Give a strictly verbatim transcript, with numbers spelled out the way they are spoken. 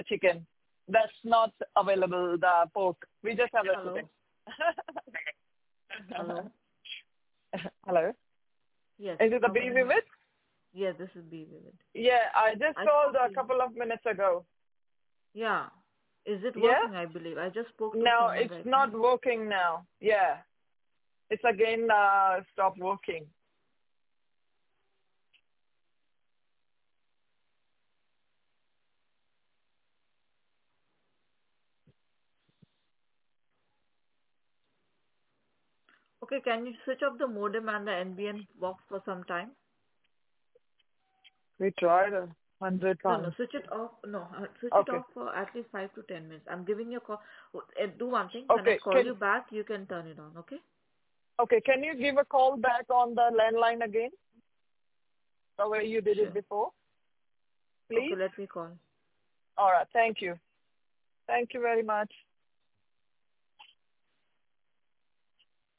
chicken. That's not available, the pork. We just have the Hello? chicken. Hello? Hello? Yes. Is it the How Be can I help? Vivid? Yeah, this is Be Vivid. Yeah, I just I called spoke to a you. couple of minutes ago. Yeah. Is it Yeah? working, I believe? I just spoke to No, someone it's right now. not working now. Yeah. It's again uh, stopped working. Okay, can you switch off the modem and the N B N box for some time? We tried a hundred No, no, times. switch it off. No, uh, switch it Okay. off for at least five to ten minutes. I'm giving you a call. Uh, Do one thing. When I Okay. call Can you back, you can turn it on, okay? okay. Can you give a call back on the landline again, the way you did it Sure. before, Okay, please? let me call. All right. Thank you. Thank you very much.